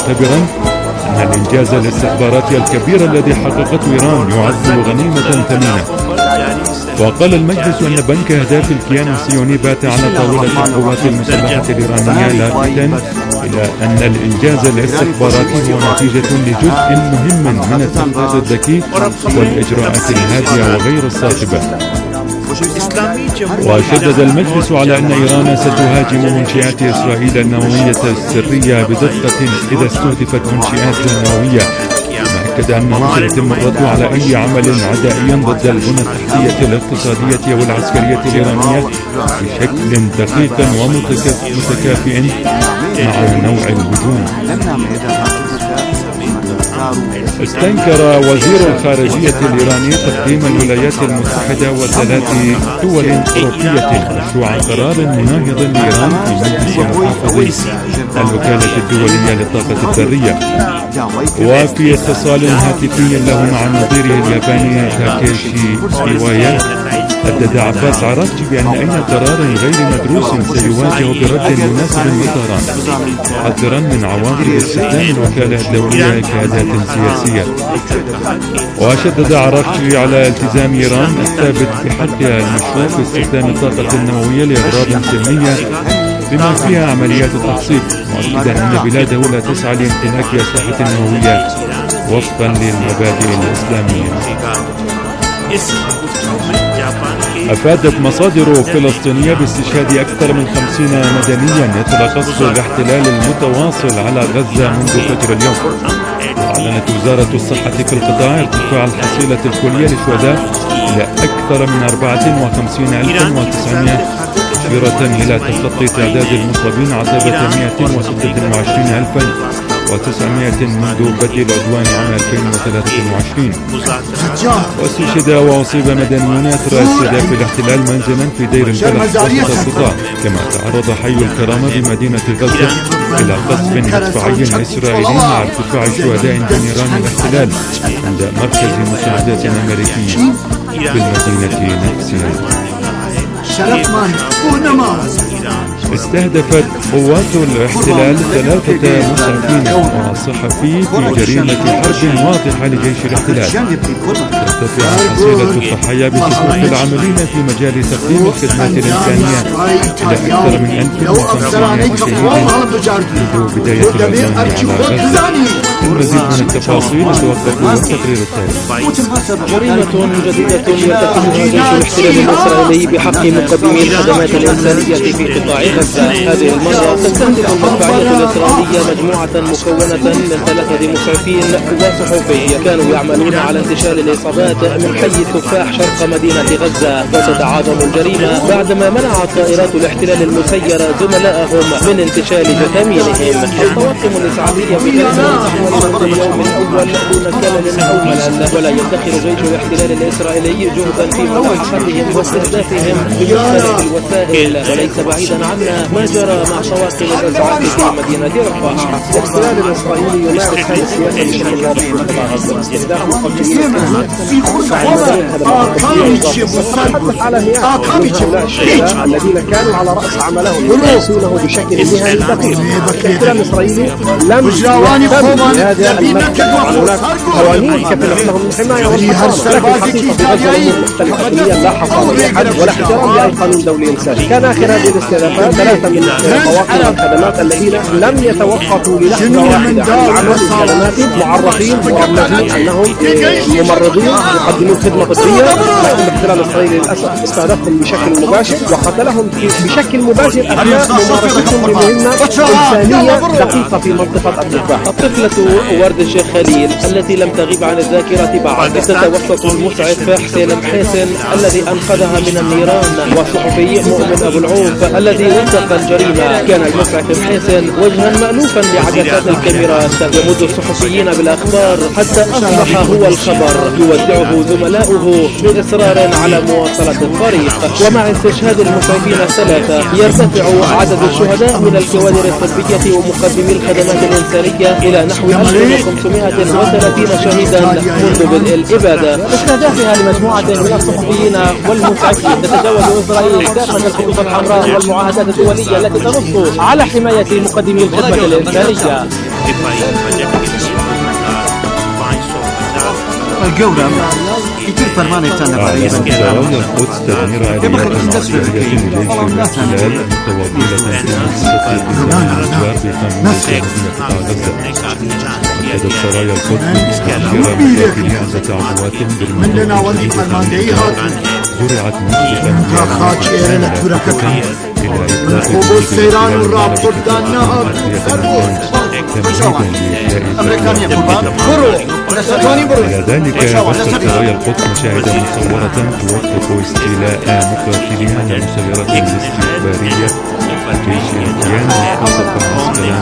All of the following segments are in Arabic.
معتبرا أن الإنجاز الاستخباراتي الكبير الذي حققته إيران يعد غنيمة ثمينة. وقال المجلس أن بنك أهداف الكيان الصهيوني بات على طاولة القوات المسلحة الإيرانية لافتا إلى أن الإنجاز الاستخباراتي هو نتيجة لجزء مهم من التخطيط الذكي والإجراءات الهادئة وغير الصاخبة. وشدد المجلس على أن إيران ستهاجم منشآت إسرائيل النووية السرية بدقة إذا استهدفت منشآت نووية، مؤكد أنه سيتم الرد على أي عمل عدائي ضد البنى التحتية الاقتصادية والعسكرية الإيرانية بشكل دقيق ومتكافئ مع نوع الهجوم. استنكر وزير الخارجية الإيراني تقديم الولايات المتحدة وثلاث دول أوروبية مشروع قرار مناهض لإيران في مجلس محافظي الوكالة الدولية للطاقة الذرية. وفي اتصال هاتفي له مع نظيره الياباني تاكيشي إيوايا، هدد عباس عراقجي بأن أي قرار غير مدروس سيواجه برد مناسب من طهران، حذرا من عواقب استخدام الوكالة الدولية كأداة سياسية. وشدد عراقجي على التزام إيران الثابت بحقها المشروع في استخدام الطاقة النووية لأغراض سلمية بما فيها عمليات التخصيب، مؤكدا أن بلاده لا تسعى لامتلاك أسلحة نووية وفقا للمبادئ الإسلامية. أفادت مصادر فلسطينية باستشهاد أكثر من 50 مدنيا يتلخص الاحتلال المتواصل على غزة منذ فجر اليوم. أعلنت وزارة الصحة في القطاع ارتفاع الحصيلة الكلية للشهداء إلى أكثر من 54,900 مشيرة إلى تخطي تعداد المصابين عتبة 126,900 منذ بدء العدوان عام 2023. واستشهد وأصيب مدنيون أثر استهداف الاحتلال منزلا في دير البلح وسط القطاع، كما تعرض حي الكرامة بمدينة غزة إلى قصف مدفعي إسرائيلي مع ارتفاع شهداء بنيران الاحتلال عند مركز مساعدات أمريكية بالمدينة نفسها. استهدفت قوات الاحتلال 3 مسعفين وصحفي في جريمة حرب واضحة لجيش الاحتلال. ترتفع حصيلة الضحايا بصفوف العاملين في مجال تقديم الخدمات الإنسانية إلى أكثر من 1,500 شهيد منذ بداية العدوان على غزة. المزيد من التفاصيل نتوقف والتقرير التالي. جريمة جديدة يرتكبها جيش الاحتلال الإسرائيلي بحق مقدمي الخدمات الإنسانية في قطاع غزة. هذه المرة تستهدف المدفعية الإسرائيلية مجموعة مكونة من 3 مسعفين وصحفي كانوا يعملون على انتشال الإصابات من حي التفاح شرق مدينة غزة. وتتعاظم الجريمة بعدما منعت طائرات الاحتلال المسيرة زملائهم من انتشال جثامينهم. الطواقم الإسعافية في غزة تعمل منذ اليوم الأول دون كلل أو ملل، ولا يدخر جيش الاحتلال الإسرائيلي جهدا في ملاحقتهم واستهدافهم بمختلف الوسائل. وليس بعيدا عنا ما جرى مع طواقم الإسعاف في مدينة رفح. الاحتلال الإسرائيلي يمارس هذه السياسة بشكل واضح في قطاع غزة، استهداف مقدمي على مئات من هؤلاء الشهداء الذين كانوا على رأس عملهم يمارسونه بشكل نهائي دقيق. الاحتلال الإسرائيلي لم يهتم بهذا المركز. هناك قوانين كفلت لهم الحماية والحفاظ، لكن الحقيقة في غزة الأمور مختلفة كليا. لا حفاظ لأحد ولا احترام لأي قانون دولي إنساني. كان آخر هذه الاستهدافات 3 من طواقم الخدمات الذين لم يتوقفوا للحظة واحدة عن العمل بكلمات معرفين مؤرخين أنهم ممرضين يقدمون خدمة طبية. لكن الاحتلال الإسرائيلي للأسف استهدفهم بشكل مباشر وقتلهم بشكل مباشر أثناء ممارستهم لمهمة إنسانية دقيقة في منطقة التفاح. الطفلة ورد الشيخ خليل التي لم تغيب عن الذاكرة بعد تتوسط المسعف حسين محيسن الذي أنقذها من النيران، والصحفي مؤمن أبو العوف الذي وثق الجريمة. كان المسعف محيسن وجها مألوفا لعدسات الكاميرات، يمد الصحفيين بالأخبار حتى أصبح هو الخبر، يودعه زملاؤه بإصرار على مواصلة الطريق. ومع استشهاد المسعفين 3 يرتفع عدد الشهداء من الكوادر الطبية ومقدمي الخدمات الإنسانية إلى نحو 1530 شهيدا منذ بدء الإبادة. باستهدافها لمجموعة من الصحفيين والمسعفين تتجاوز إسرائيل كافة الخطوط الحمراء والمعاهدات الدولية التي تنص على حماية مقدمي الخدمة الإنسانية. الجولة يتم فرمانة سرايا القدس تدمير عمليات معسكرية لجيش الاحتلال متواصلة في منصة التزام الأسوار بقانون مدينة قطاع غزة. أكدت سرايا القدس تدمير مقاتلي 10 عبوات بالمنطقة زرعت مسجدا إلى إطلاق السيران والرابط النهر إلى ذلك بثت سرايا القدس مشاهدا مصورة توثق استيلاء مقاتلين على مسيرة استخبارية جيش الكيان وقصف معسكرا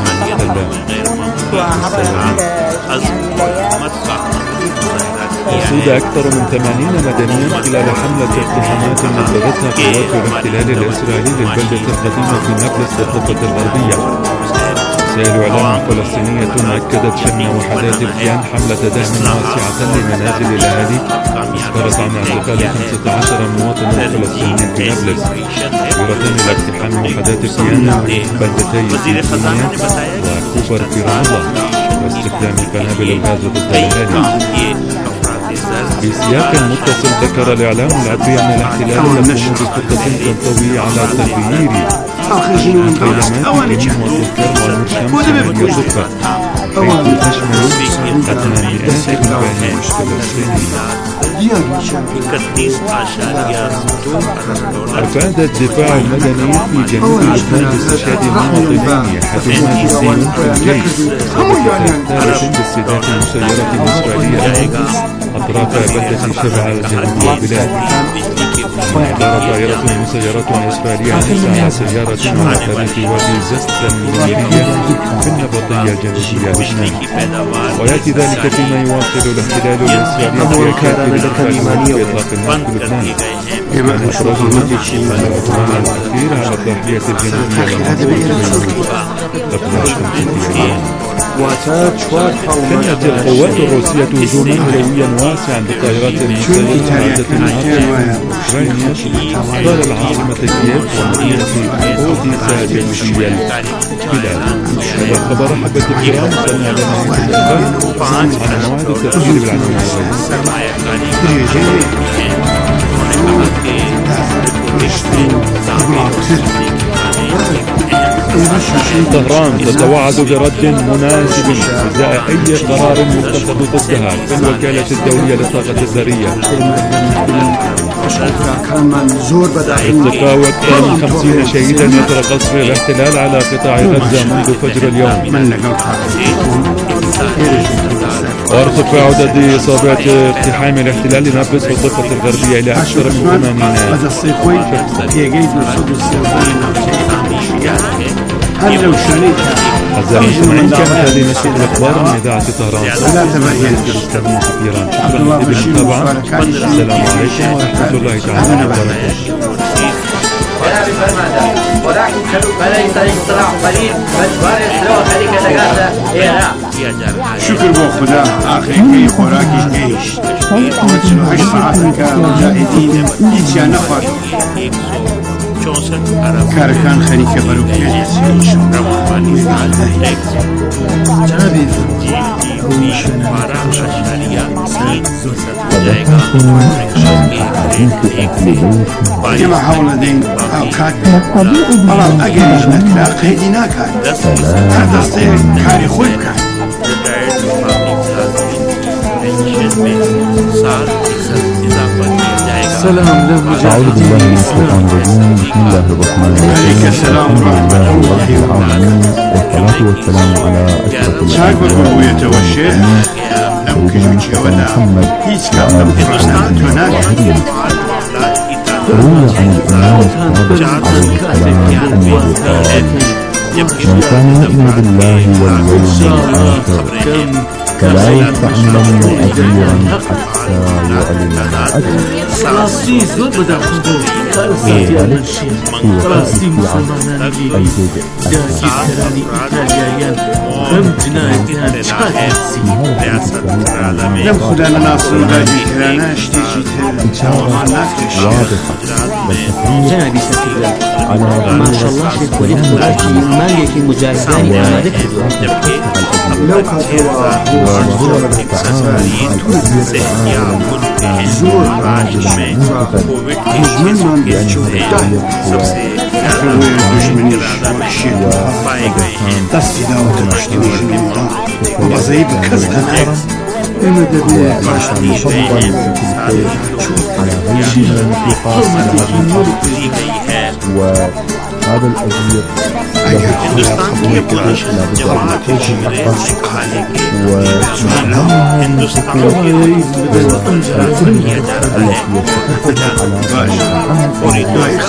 أصيب أكثر من 80 مدنيا خلال حملة اقتحامات نفذتها قوات الاحتلال الإسرائيلي للبلدة القديمة في نابلس بالضفة الغربية. وسائل إعلام فلسطينية أكدت شن وحدات الكيان حملة دعم واسعة لمنازل الأهالي أسفرت عن اعتقال 15 مواطنا فلسطينيا في نابلس. يرتان إلى اقتحام وحدات الكيان بلدتي سيدنيا وكوبر في رام الله واستخدام قنابل الغاز ضد الأهالي. في سياق متصل ذكر الإعلام العبري أن الاحتلال يقوم بخطة تنطوي على تغيير خيامات الجنين والسكر والمرشم في الضفة حيث تشمل 800 مباني أفاد الدفاع المدني في جنوب لبنان باستشهاد مواطنين أحدهما جندي في الجيش ثالث باستهداف مسيرة إسرائيلية أطراف بلدة شبع جنوب البلاد. وأدار طائرة مسيرة إسرائيلية على سيارة على طريق وادي زست المنيرية في النبطية الجنوبية لبنان. ويأتي ذلك فيما يواصل الاحتلال الإسرائيلي حركات الإطلاق النار في لبنان. كان إخراج ناتج العدوان الأخير على الضاحية الجنوبية كانت القوات الروسية هجوما جويا واسعا بطائرات مسيرة عادة النهار أوكرانيا قال العاصمة كييف ومدينة أوديسا جنوبية البلاد. هذا الخبر حبت الكرام سمع لنا عن موعد التفجير بالعنوان طهران تتوعد برد مناسب ازاء اي قرار متخذ ضدها في الوكالة الدولية للطاقة الذرية. ارتقى أكثر من 50 شهيدا اثر قصف الاحتلال على قطاع غزة منذ فجر اليوم. وارتفاع عدد إصابات اقتحام الاحتلال لنابلس والضفة الغربية إلى أكثر من 80 أعزائي المستمعين كانت هذه نشرة الأخبار من إذاعة طهران. شكرا للمتابعة. السلام عليكم ورحمة الله تعالى وبركاته. شكر بو خدا آخری که خوراکش گیشت 48 ساعت که مجاهدین هیچ نخواد کارکان خریکه برو کنید جنابی كما حول دين أو كات والله أجلس نكلا قيدي ناكات هذا الصير كاري خوي كات السلام أعوذ بالله من الشيطان الرجيم. بسم الله الرحمن الرحيم. عليك السلام ورحمة الله العالمين والصلاة والسلام على أشرف الأنبياء والمرسلين سيدنا محمد وعلى آله الطاهرين. روي عن الإمام الصادق عليه السلام أنه قال: من كان يؤمن بالله واليوم الآخر فلا يستعملن أجيرا حتى يعلن ما أجر. ذلك في وسائل الجزء لم خدا لنا صودا جيترانا اشتيجيتها واضحة على ما شاء الله شيخ وليد مراجي مالك المجاهدين أنا ذكر لو كان هو زور عاجل من تستداوة تشتوي الموضوع وبزيب كذا المدبية مفضل على غير الانتقاص وهذا الأجير हिंदुस्तान के पुरुष जवाहर हिंदुस्तान के किया जा रहा है पूरी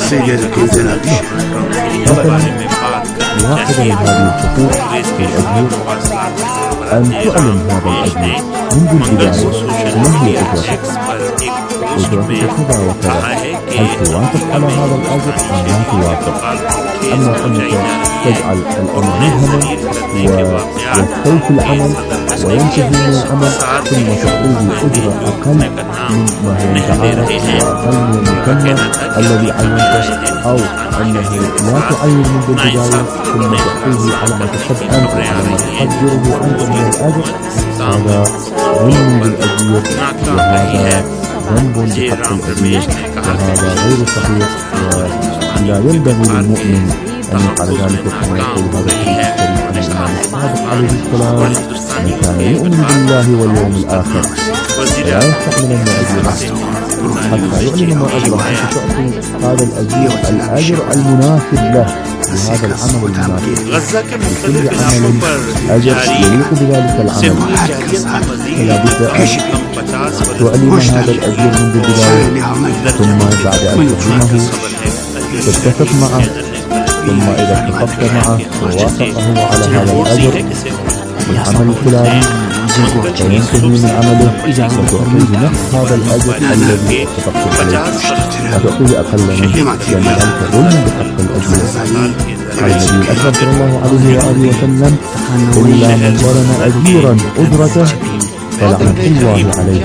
واحدة من هذه الحقوق في الأجير أن تعلن هذا الأجير منذ البداية ما هي أجرته؟ أجرته كذا وكذا، هل توافق على هذا الأجر أم لا توافق؟ أما أنك تجعل الأمر مبهما ويستوفي العمل وينتهي من العمل ثم تعطيه أجرة أقل مما هو متعارف وأقل من المكمل الذي عينته، أو أنه لا تعين منذ البداية ثم تعطيه على ما تحب أنت وعلى ما تقدره أنت من الأجر، هذا ظلم بالأجير وهذا ذنب بحق الأجير وهذا غير صحيح، ولا ينبغي للمؤمن أن يفعل ذلك كما يقول هذا الحديث الشريف عن الإمام الصادق عليه السلام: من كان يؤمن بالله واليوم الآخر فلا يستحملن أجيره حتى يعلن ما أجره، حتى تعطي هذا الأجير الأجر المناسب له بهذا العمل المناسب، لكل عمل أجر يليق بذلك العمل، فلا بد أن تعلن هذا الأجير منذ البداية، ثم بعد أن تعلمه تتفق معه، ثم إذا اتفقت معه ووافقه على هذا الأجر والعمل الفلاني فينتهي من عمله وتعطيه نفس هذا الأجر الذي اتفقت عليه، وتعطيه أقل منه، لأن ذلك ظلم بحق الأجر. قال النبي الأكرم صلى الله عليه وآله وسلم: إلا من ظلم أجيرا أجرته فلعنة الله عليه.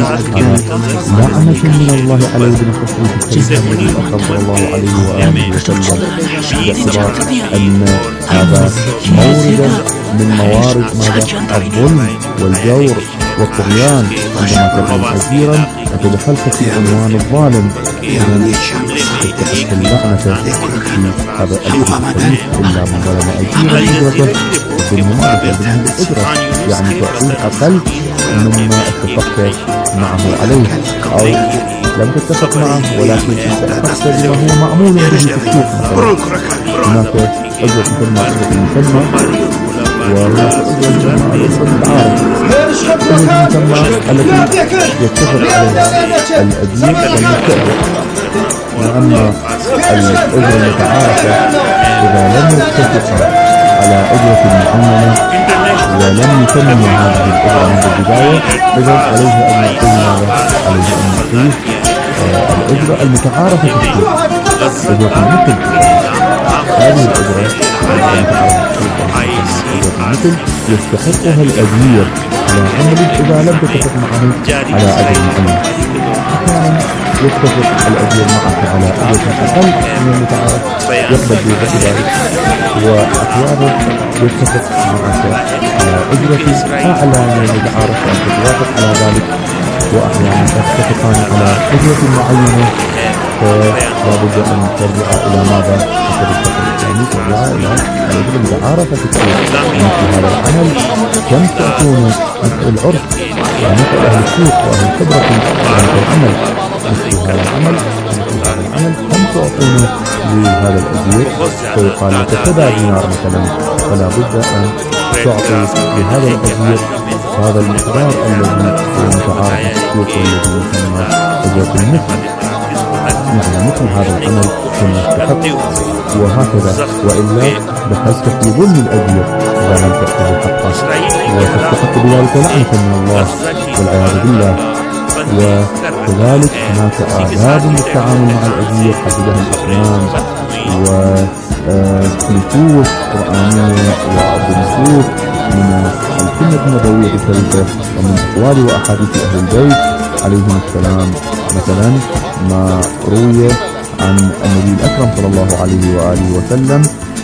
لعنة من الله عليه بنصره في الكلمة النبي الأكرم صلى الله عليه وآله وسلم، باعتبار أن هذا موردا من موارد الظلم والجور والطغيان، عندما تكون أجيرا وتدخلت في عنوان الظالم تستحق اللعنة في هذا الحديث الشريف: إلا من ظلم أجيرا أجرته بالممارسة بالأجرة، يعني تعطيه أقل مما اتفقت معه عليه، أو لم تتفق معه ولكن اتفقت بما هو معمول به في السوق. هناك أجرة تسمى أجرة المسمى، وهناك أجرة تسمى أجرة المتعارف. المسمى التي يتفق عليها الأجير والمستأجر، وأما الأجرة المتعارفة إذا لم يتفق على أجرة معينة ولم يتم هذه الأجرة منذ البداية، إذا عليه أن يعطيه الأجرة المتعارفة في السوق، أجرة المثل. هذه الأجرة المتعارفة في السوق أجرة المثل يستحقها الأجير على عمل إذا لم تتفق معه على أجر معين. أحيانا يتفق الأجير معك على أجرة أقل من المتعارف يقبل بذلك، وأحيانا يتفق معك على أجرة أعلى من المتعارف وأن تتوافق على ذلك، وأحيانا تتفقان على أجرة معينة فلا بد أن ترجع إلى ماذا؟ يعني ترجع إلى الأجرة المتعارفة في السوق. مثل هذا العمل كم تعطون مثل العرف ومثل أهل السوق وأهل الخبرة في هذا العمل، مثل هذا العمل كم تعطون لهذا الأجير؟ فيقال لك كذا دينار مثلا، فلا بد أن تعطي لهذا الأجير هذا المقدار الذي هو متعارف في السوق والذي يسمى أجرة المثل. معنى مثل هذا العمل ثم يستحق وهكذا، وإلا دخلت في ظلم الأجير إذا لم تأخذ حقه وتستحق بذلك لعنة من الله والعياذ بالله. وكذلك هناك آداب للتعامل مع الأجير حددها الإسلام ونصوص قرآنية ونصوص من السنة النبوية الشريفة ومن أقوال وأحاديث أهل البيت عليهم السلام. مثلا ما روي عن النبي الأكرم صلى الله عليه وآله وسلم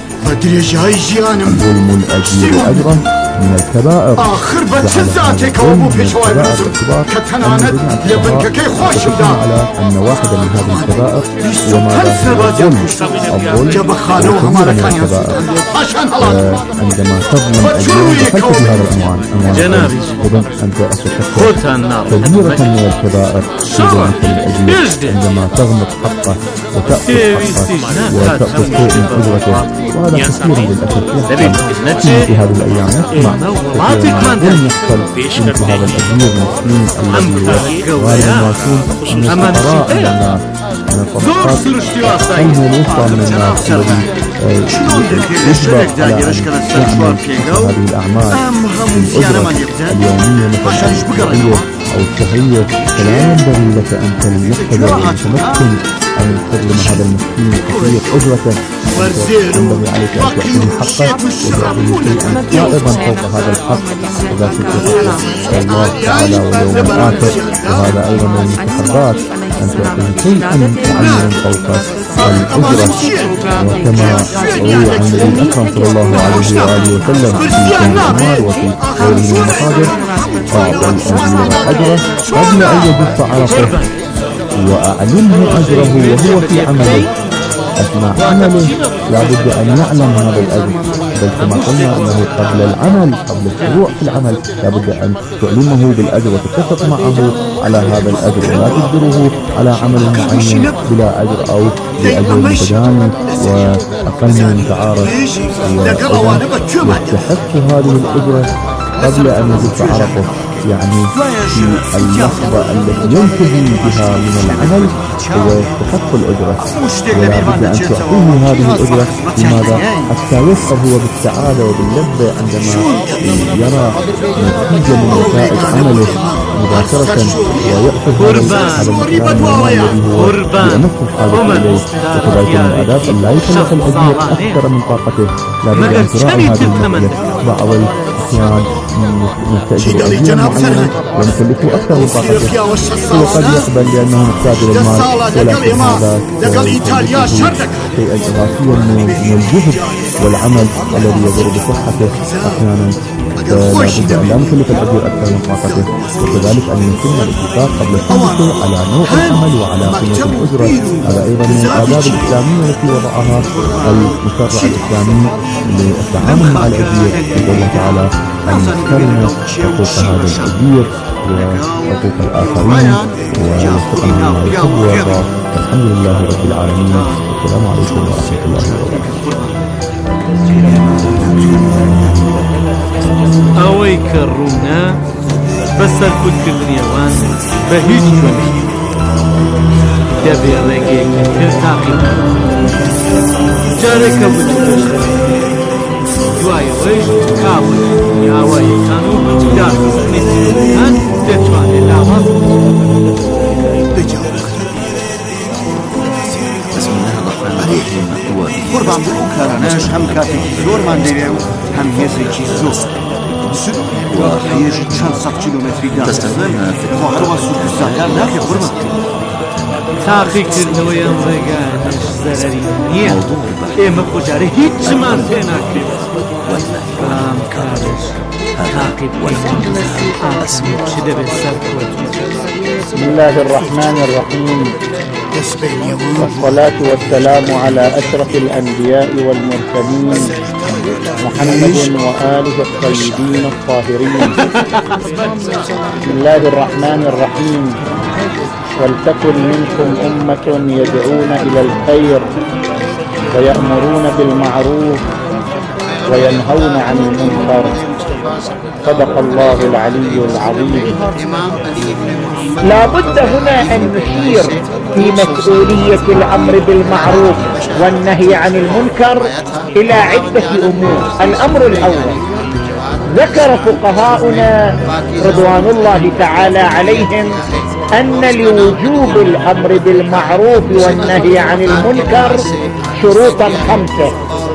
ظلم الأجير أجرا من الكبائر. آخر بتشزاتك وابو بشوي بنزل كتناند لبنك كي خوش ودا على أن واحدة من هذه الكبائر وما الظلم جاب خانوها ما كان الكبائر عندما تظلم أجير دخلت في هذا العنوان إذن أنت أستشكل كبيرة من الكبائر في ظلم الأجير عندما تغمق حقه وتأخذ حقه وتأخذ شيء من أجرته، وهذا كثير للأسف في هذه الأيام نسمع ظلم يحصل مثل هذا الأجير المسكين الذي غالبا ما يكون من الفقراء من الناس من الطبقات القلم الوسطى من الناس الذي يجبر على أن يعمل هذه الأعمال الأجرة اليومية مثل الأسبوعية أو الشهرية، فلا ينبغي لك أن تلتزم وتمكن أن تظلم هذا المسكين كثير أجرته. ينبغي عليك أن تعطيه حقه وتعطيه شيئا فائضا فوق هذا الحق إذا كنت الله تعالى واليوم الآخر. وهذا أيضا من المستحبات أن تعطيه شيئا معينا فوق الأجرة. وكما روي عن النبي الأكرم صلى الله عليه وآله وسلم في سنة الأمار وفي غيره من المصادر أعطى الأجير أجره قبل أن يجف عرقه وأعلمه أجره وهو في عمله. أثناء عمله لابد أن يعلم هذا الأجر، بل كما قلنا أنه قبل العمل قبل الشروع في العمل لابد أن تعلمه بالأجر وتتفق معه على هذا الأجر، ولا تجبره على عمل معين بلا أجر أو بأجر متجانس وأقل متعارف. يستحق هذه الأجرة قبل أن يجف عرقه، يعني في اللحظة التي ينتهي بها من العمل هو يستحق الأجرة، ولا بد أن تعطيه هذه الأجرة. لماذا؟ حتى يشعر هو بالسعادة وباللذة عندما يرى نتيجة من نتائج عمله مباشرة ويأخذ هذا المكان الذي هو بأمس الحاجة إليه. وكذلك من الآداب أن لا يكلف الأجير أكثر من طاقته، لا بد أن تراعي هذه المسألة. بعض الأحيان نحتاج إلى معينة ونكلفه أكثر من طاقته، وقد يقبل لأنه محتاج للمال، ولكن هذا شيئا إضافيا من الجهد والعمل الذي يضر بصحته أحيانا. فلا بد أن لا نكلف الأجير أكثر من طاقته، وكذلك أن يتم الاتفاق قبل التنفيذ على نوع العمل وعلى قيمة الأجرة. هذا أيضا من الآداب الإسلامية التي وضعها المشرع الإسلامي للتعامل مع الأجير. يقول الله تعالى أن نحترم حقوق هذا الأجير وحقوق الآخرين ويوفقنا لما يحب ويرضى. الحمد لله رب العالمين، والسلام عليكم ورحمة الله وبركاته. ئەوەی کە ڕوونا بەسەر خودکردنیەوان بە هیچ وەنی دەبێ ڕێگەیەکی تر تاقیب جارێکە بچووکەش دوایەوەی کاوەی هاوایەکان و دارکردنیان دەتوانێت لاوەڵ قربان بۆ کارانەش هەم کاتێکی زۆرمان دەوێ و هەم هێزێکی زۆر و هەیەژی چەند سەد کیلۆمەتری داخوا هەروە سوکوساکان ناکێ قوربان تاقیکردنەوەی ئەم ڕێگانەش زەرەری نییە. ئێمە خۆجارە هیچمان پێ ناکرێت بەڵام کارش تاقیب چ دەبێت سەر خۆت. بسم الله الرحمن الرحيم، والصلاة والسلام على أشرف الأنبياء والمرسلين محمد وآله الطيبين الطاهرين. بسم الله الرحمن الرحيم، ولتكن منكم أمة يدعون إلى الخير ويأمرون بالمعروف وينهون عن المنكر. صدق الله العلي العظيم. لا بد هنا أن نشير في مسؤولية الأمر بالمعروف والنهي عن المنكر إلى عدة أمور. الأمر الأول، ذكر فقهاؤنا رضوان الله تعالى عليهم أن لوجوب الأمر بالمعروف والنهي عن المنكر شروطا 5.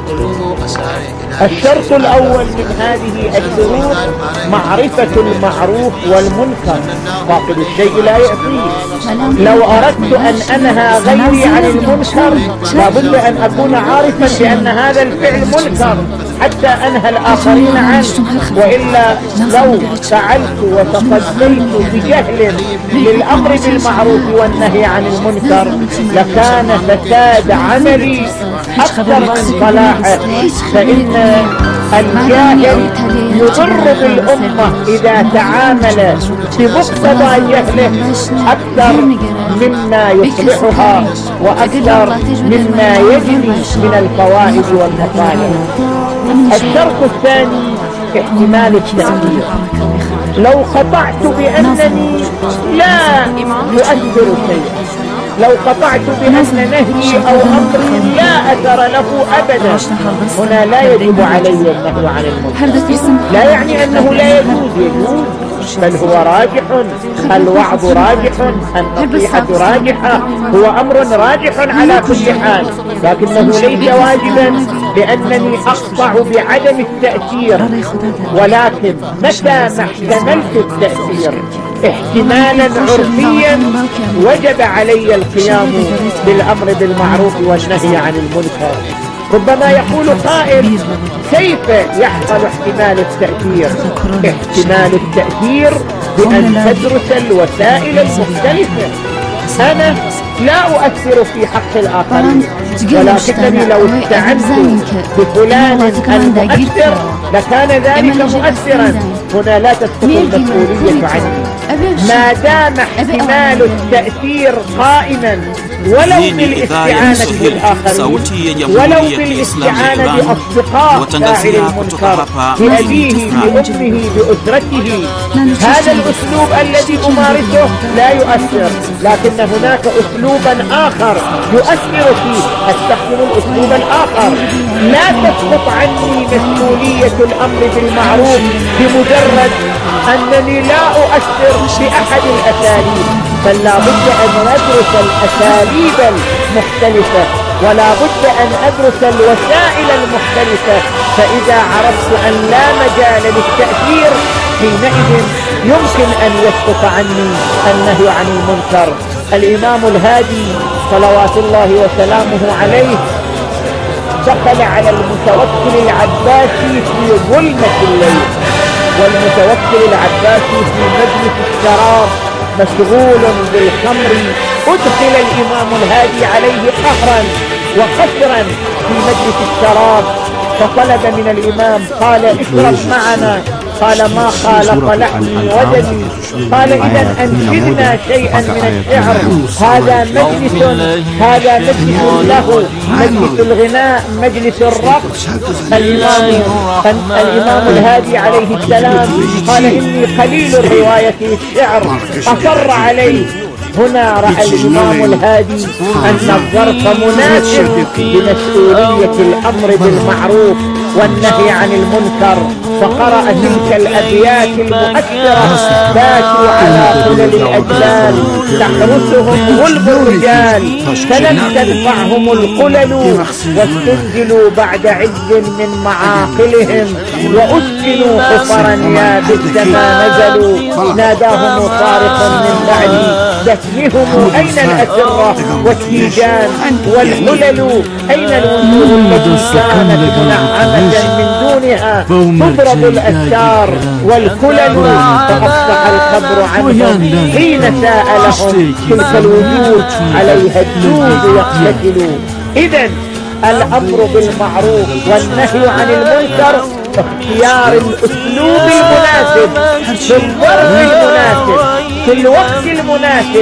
الشرط الأول من هذه الشروط معرفة المعروف والمنكر، فاقد الشيء لا يأتيه. لو أردت أن أنهى غيري عن المنكر لابد أن أكون عارفا بأن هذا الفعل منكر حتى أنهى الآخرين عنه، وإلا لو فعلت وتصديت بجهل للأمر بالمعروف والنهي عن المنكر لكان فساد عملي أكثر من صلاحه، فإن الجاهل يضر بالأمة إذا تعامل بمقتضى جهله أكثر مما يصلحها وأكثر مما يجري من الفوائد والمصالح. الشرط الثاني احتمال التأثير. لو قطعت بأنني لا يؤثر شيئا، لو قطعت بأن نهي أو أمر لا أثر له أبدا، هنا لا يجب علي النهي عن المنكر. لا يعني أنه لا يجوز، بل هو راجح، الوعظ راجح، النصيحة راجحة، هو أمر راجح على كل حال، لكنه ليس واجبا لأنني أقطع بعدم التأثير. ولكن متى ما احتملت التأثير احتمالا عرفيا وجب علي القيام بالأمر بالمعروف والنهي عن المنكر. ربما يقول قائل: كيف يحصل احتمال التأثير؟ احتمال التأثير بأن تدرس الوسائل المختلفة. أنا لا أؤثر في حق الآخرين، ولكنني لو استعنت بفلان المؤثر لكان ذلك مؤثرا. هنا لا تسقط المسؤولية عني ما دام احتمال التأثير قائما، ولو بالاستعانة بالآخرين، ولو بالاستعانة بأصدقاء فاعل المنكر، بأبيه، بأمه، بأسرته. هذا الأسلوب الذي أمارسه لا يؤثر، لكن هناك أسلوبا آخر يؤثر فيه، أستخدم الأسلوب الآخر. لا تسقط عني مسؤولية الأمر بالمعروف بمجرد أنني لا أؤثر بأحد الأساليب، بل لا بد أن ندرس الأساليب المختلفة، ولا بد أن أدرس الوسائل المختلفة. فإذا عرفت أن لا مجال للتأثير حينئذ يمكن أن يسقط عني النهي عن المنكر. الإمام الهادي صلوات الله وسلامه عليه دخل على المتوكل العباسي في ظلمة الليل، والمتوكل العباسي في مجلس الشراب مشغول بالخمر. أدخل الإمام الهادي عليه قهرا وقسرا في مجلس الشراب، فطلب من الإمام، قال: اشرب معنا. قال: ما خالق لحمي ودمي. قال: إذا أنشدنا شيئا من الشعر، هذا مجلس له، مجلس الغناء، مجلس الرقص. الإمام الهادي عليه السلام قال: إني قليل الرواية والشعر. أصر عليه. هنا رأى الإمام الهادي أن الظرف مناسب لمسؤولية الأمر بالمعروف والنهي عن المنكر، فقرأ تلك الأبيات المؤثرة: باتوا على قلل الأجلال تحرسهم غلب الرجال، فلم تنفعهم القلل واستنزلوا بعد عز من معاقلهم، وأسكنوا حفرا يا بئس ما نزلوا. ناداهم صارخ من بعد دفنهم: أين الأسرة والتيجان والحلل؟ أين الوجوه التي كانت منعمة من دونها تضرب الأستار والكلل؟ فأصبح القبر عنهم حين سألهم تلك الوجوه عليها الدود يقتتل. إذن الأمر بالمعروف والنهي عن المنكر اختيار الأسلوب المناسب في الظرف المناسب في الوقت المناسب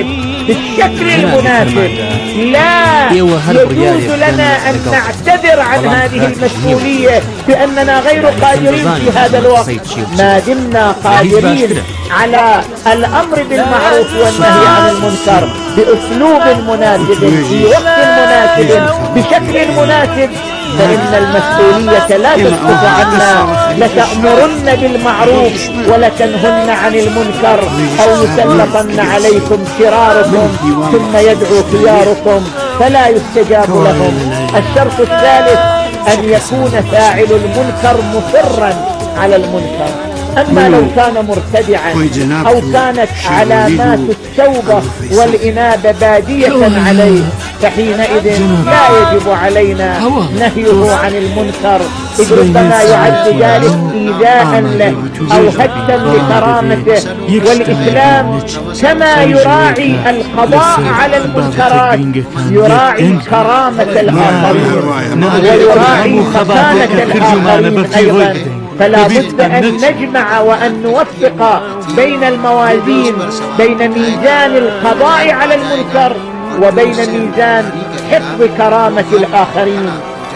بالشكل المناسب. لا يجوز لنا أن نعتذر عن هذه المسؤولية بأننا غير قادرين في هذا الوقت، ما دمنا قادرين على الأمر بالمعروف والنهي عن المنكر بأسلوب مناسب في وقت مناسب بشكل مناسب، فإن المسؤولية لا تسقط عنا. لتأمرن بالمعروف ولتنهن عن المنكر، أو يسلطن عليكم شراركم ثم يدعو خياركم فلا يستجاب لهم. الشرط الثالث أن يكون فاعل المنكر مصرا على المنكر. أما لو كان مرتدعا أو كانت علامات التوبة والإنابة بادية عليه فحينئذ لا يجب علينا نهيه عن المنكر، إذ ربما يعد ذلك إيذاء له أو هدا لكرامته. والإسلام كما يراعي القضاء على المنكرات يراعي كرامة الآخرين ويراعي مكانة الآخرين أيضا. فلا بد أن نجمع وأن نوفق بين الموازين، بين ميزان القضاء على المنكر وبين ميزان حفظ كرامة الآخرين.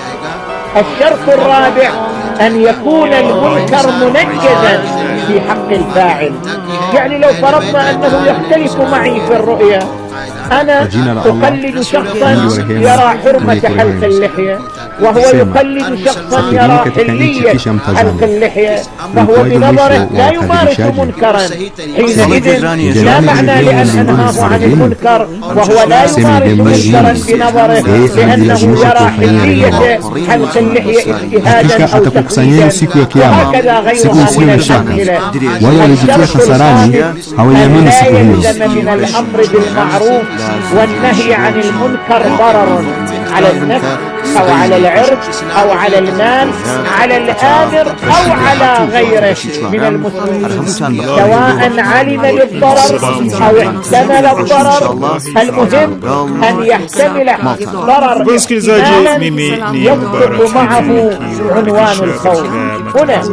الشرط الرابع أن يكون المنكر منجزا في حق الفاعل. يعني لو فرضنا أنه يختلف معي في الرؤية، أنا أقلد شخصا يرى حرمة حلق اللحية وهو يقلد شخصا يرى حلية حلق اللحية، فهو بنظره لا يمارس منكرا. حينئذ لا معنى لأن أنهاه عن المنكر وهو لا يمارس منكرا بنظره لأنه يرى حلية حلق اللحية اجتهادا أو تقليدا، وهكذا غيرها من الأمثلة. الشرط الخامس أن لا يلزم من الأمر بالمعروف والنهي عن المنكر ضرر على النفس أو على العرض أو على المال، على الآمر أو على غيره من المسلمين، سواء علم بالضرر أو احتمل الضرر. المهم أن يحتمل ضرر احتمالا يصدق معه عنوان الخوف. هنا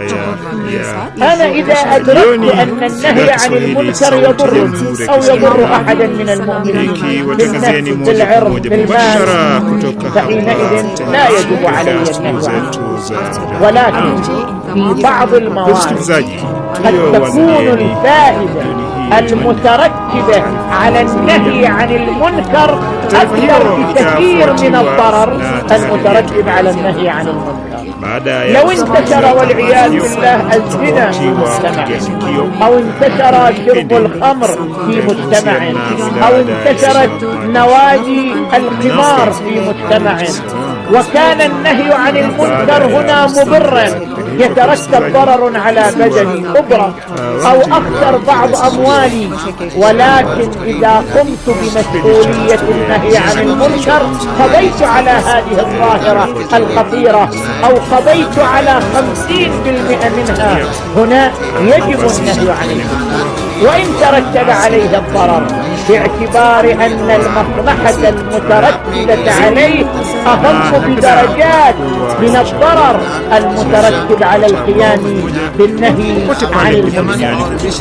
أنا إذا أدركت أن النهي عن المنكر يضرني أو يضر أحدا من المؤمنين بالنفس بالعرض بالمال، فحينئذ لا يجب علي النهي عنه. ولكن في بعض المواقف قد تكون الفائدة المترتبة على النهي عن المنكر أكثر بكثير من الضرر المترتب على النهي عن المنكر. لو انتشر والعياذ بالله الزنا في مجتمع، أو انتشر شرب الخمر في مجتمع، أو انتشرت نوادي القمار في مجتمع، وكان النهي عن المنكر هنا مضرا يترتب ضرر على بدني أبرأ أو أخسر بعض أموالي، ولكن إذا قمت بمسؤولية النهي عن المنكر قضيت على هذه الظاهرة الخطيرة أو قضيت على 50% منها، هنا يجب النهي عن المنكر وإن ترتب عليه الضرر، باعتبار أن المصلحة المترتبة عليه أهم بدرجات من الضرر المترتب على القيام بالنهي عن المنكر.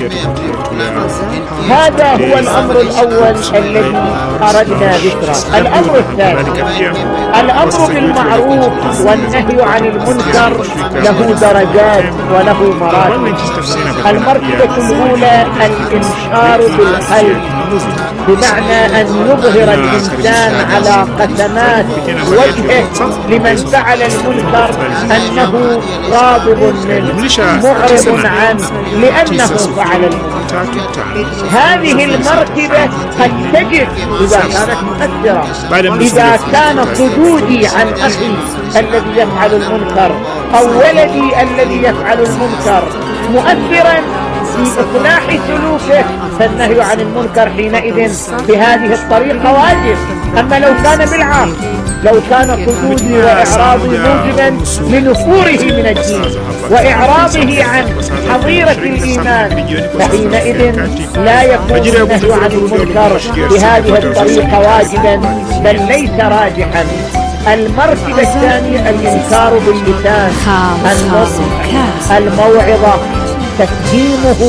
هذا هو الأمر الأول الذي أردنا ذكره. الأمر الثاني، الأمر بالمعروف والنهي عن المنكر له درجات وله مراتب. المرتبة الأولى الإنشار بالقلب، بمعنى أن يظهر الإنسان على قسمات وجهه لمن فعل المنكر أنه غاضب منه معرض عنه لأنه فعل المنكر. هذه المرتبة قد تجد إذا كانت مؤثرة، إذا كان صدودي عن أخي الذي يفعل المنكر أو ولدي الذي يفعل المنكر مؤثرا في إصلاح سلوكه، فالنهي عن المنكر حينئذ بهذه الطريقة واجب. أما لو كان بالعكس، لو كان صدودي وإعراضي موجبا لنفوره من الدين وإعراضه عن حظيرة الإيمان، فحينئذ لا يكون النهي عن المنكر بهذه الطريقة واجبا بل ليس راجحا. المرتبة الثانية الإنكار باللسان، النصح، الموعظة، تفهيمه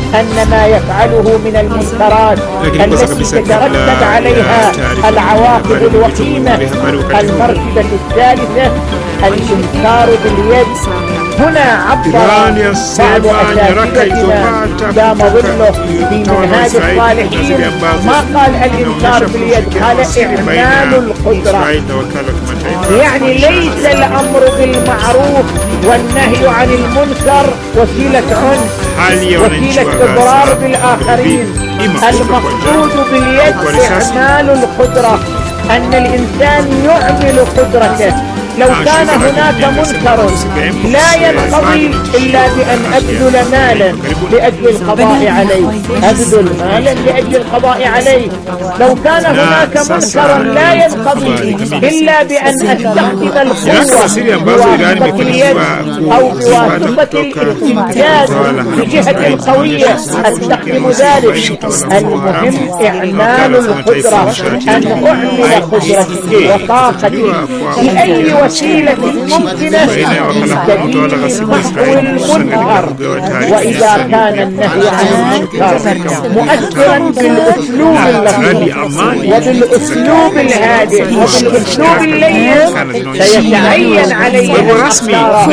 أن ما يفعله من المنكرات التي تترتب عليها العواقب الوخيمة. المرتبة الثالثة الإنكار باليد. هنا عبر بعض أساتذتنا دام ظله في منهاج الصالحين ما قال الإنكار باليد، قال إعمال القدرة. يعني ليس الأمر بالمعروف والنهي عن المنكر وسيلة عنف، وسيلة إضرار بالآخرين. المقصود باليد إعمال القدرة، أن الإنسان يعمل قدرته. لو كان هناك منكر لا ينقضي إلا بأن أبذل مالا لأجل القضاء عليه، أبذل مالا لأجل القضاء عليه. لو كان هناك منكر لا ينقضي إلا بأن أستخدم القوة بواسطة اليد أو بواسطة الاستنجاد بجهة قوية أستخدم ذلك. المهم إعمال القدرة، أن أعمل قدرتي وطاقتي بأي وسيلة ممكنة في سبيل محو المنكر. وإذا كان النهي عن المنكر مؤثرا بالأسلوب اللطيف وبالأسلوب الهادئ وبالأسلوب اللين سيتعين عليه الاختيار.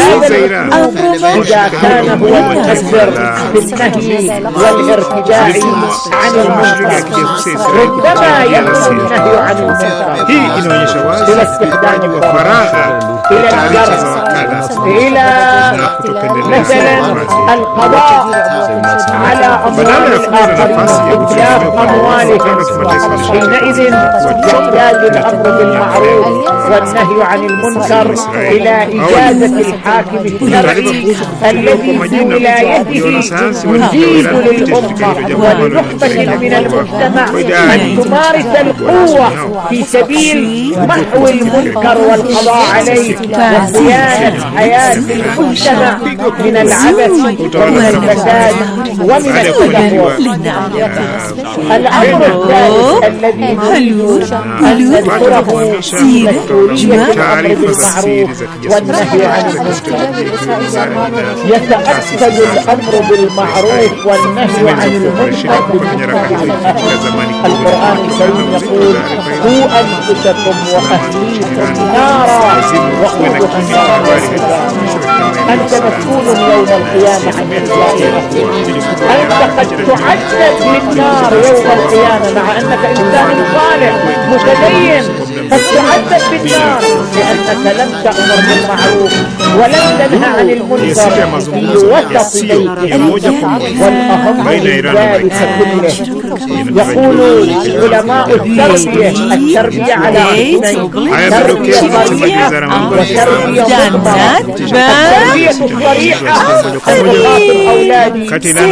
إذا كان هو المؤثر بالنهي والارتداع عن المنكر، ربما يكون النهي عن المنكر إلى استخدام إلى الجر، إلى مثلا القضاء على أموال الآخرين، إتلاف أموالهم. حينئذ يحتاج الأمر بالمعروف والنهي عن المنكر إلى إجازة الحاكم الشرعي الذي في ولايته يجيز للأمة ولنخبة من المجتمع أن تمارس القوة في سبيل محو المنكر والقضاء عليه وصيانة حياة المجتمع من العبث ومن الفساد ومن التدهور. الأمر الثالث الذي نريد أن نذكره مسؤولية الأمر بالمعروف والنهي عن المنكر. يتأكد الأمر بالمعروف والنهي عن المنكر القرآن الكريم يقول: قوا أنفسكم وأهليكم نارا وقودها النار والحجارة. أنت مسؤول يوم القيامة عن إخلاص أنت قد تعذب بالنار يوم القيامة مع أنك إنسان صالح متدين، قد تعذب بالنار لأنك لم تأمر بالمعروف ولم تنهى عن المنكر في وسط بيتك. والأهم من ذلك كله يقول علماء التربية على اثنين: تربية صريحة وتربية مضمرة. التربية الصريحة تخاطب أولادي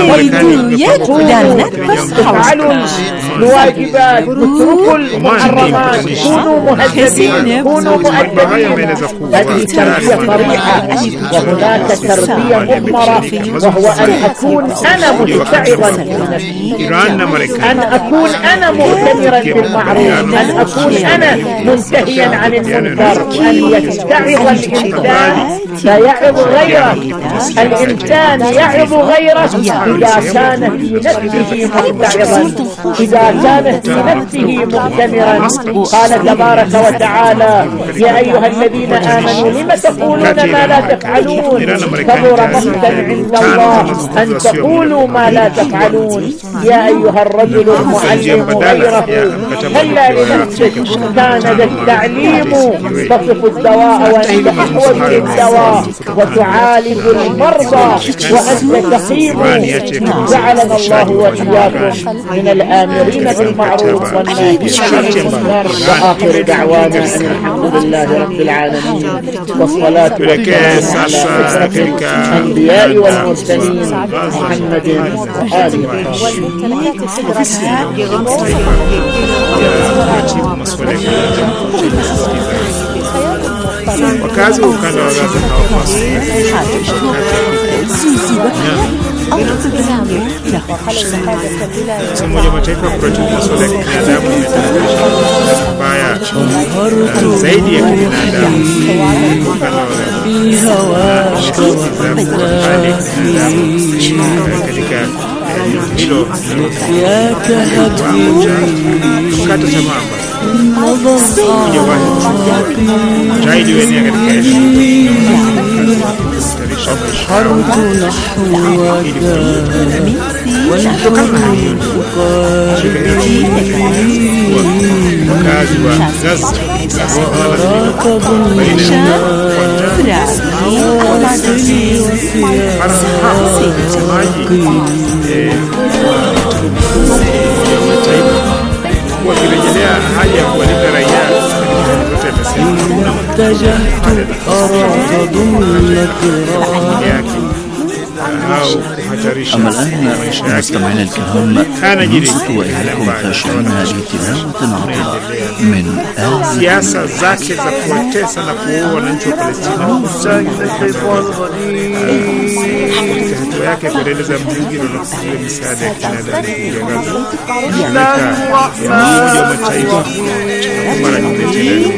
افعلوا الواجبات واتركوا المحرمات، كونوا مهذبين، كونوا مؤدبين. هذه تربية صريحة. وهناك تربية مضمرة، وهو أن أكون أنا متعظا بنفسي، أن أكون أنا مؤتمرا بالمعروف، أن أكون أنا منتهيا عن المنكر. أن يتعظ الإنسان فيعظ غيره. الإنسان يعظ غيره إذا كان في نفسه متعظا، إذا كان في نفسه مؤتمرا. قال تبارك وتعالى: يا أيها الذين آمنوا لم تقولون ما لا تفعلون، كبر مقتا عند الله أن تقولوا ما لا تفعلون. يا أيها الرجل المعلم غيره هلا لنفسك كان ذا التعليم تصف الدواء وأنت أحوج للدواء وتعالج المرضى وأنت تقيم. جعلنا الله وإياكم من الآمرين بالمعروف والناهين عن المنكر. وآخر دعوانا أن الحمد لله رب العالمين، والصلاة والسلام على أشرف الأنبياء والمرسلين محمد وآله. wakazi wa ukanda wa Gaza hawapaswi Umoja wa Mataifa kuratibu masuala ya kibinadamu imetahadharisha mbaya zaidi ya kibinadamu katika hilo kukata tamaa zaidi wenye katika wakazi wa Gaza wakirejelea haja ya kuwalinda raia أما الآن مستمعينا الكرام ننصت وإليكم خاشعين هذه تلاوة عطرة من siasa zake za kuwatesa na kuua wananchi wa Palestina. Hatua yake kuendeleza mzingiro na kuzuia misaada ya kibinadamu kuingia Gaza. Shirika ya Umoja wa Mataifa mara nyingine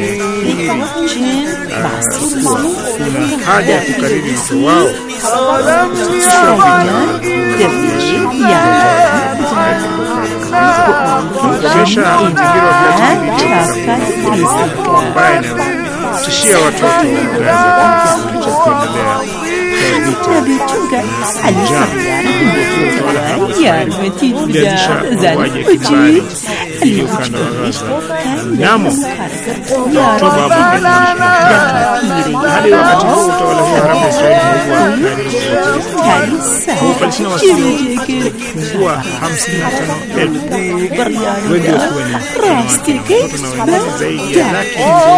kuna haja ya kukariri wito wao kukomesha mzingiro wa ambaye inatishia watoto wa Gaza cha kuendelea mnamo Oktoba hadi wakati huu utawala wa haramu wa Israeli Wapalestina wasiopungua 55,000 wengi wakiwa ni watoto zaidi ya laki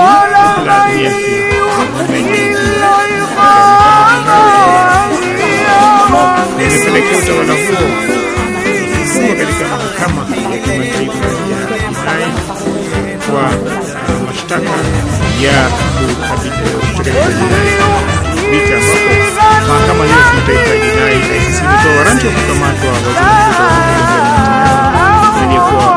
imepelekea utawala huo kufungwa katika mahakama ya kimataifa ya jinai kwa mashtaka ya kutekeleza jinai vita, ambapo mahakama hiyo ya kimataifa ya jinai ICC ilitoa waranti wa kukamatwa aliyekuwa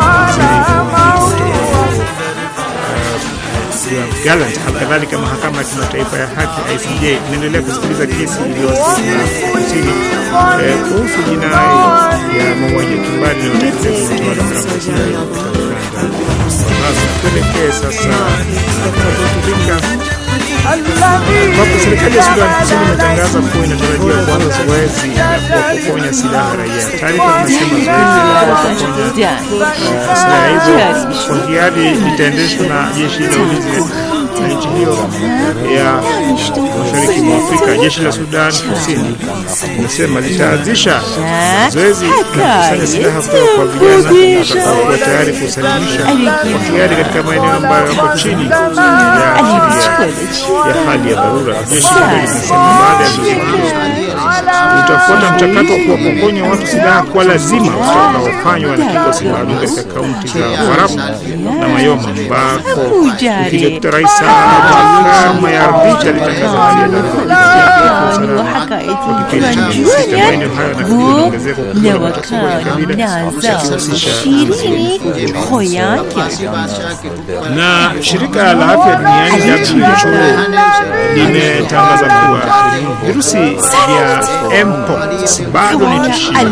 Gallant. Halikadhalika mahakama ya kimataifa ya haki ICJ inaendelea kusikiliza kesi iliyowasilishwa kusini kuhusu jinai ya mauaji ya kimbari na utekelezaji wa utawala haramu wa Israeli katika ukanda. Tuelekee sasa Afrika ambapo serikali ya Sudan Kusini imetangaza kuwa inatarajia kuanza zoezi la kuwapokonya silaha raia. Taarifa zinasema zoezi la kuwapokonya silaha hizo kwa hiari litaendeshwa na jeshi la ulinzi la nchi hiyo ya mashariki mwa Afrika. Jeshi la Sudan Kusini linasema litaanzisha zoezi la kukusanya silaha kutoka kwa vijana watakaokuwa tayari kusalimisha kwa hiari katika maeneo ambayo yako chini ya hali ya dharura. Jeshi linasema baada ya zoezi utafuata mchakato wa kuwapokonya watu silaha kwa lazima utakaofanywa na kikosi maalum katika kaunti za Warab na Mayoma, ambako mpiga rais mahakama ya Arusha alitangaza hali ya dharura kwa kipindi cha miezi sita. Maeneo hayo yanakabiliwa na ongezeko kubwa la machafuko ya kikabila yakihusisha na shirika la afya duniani WHO limetangaza kuwa virusi vya mpox bado ni tishio la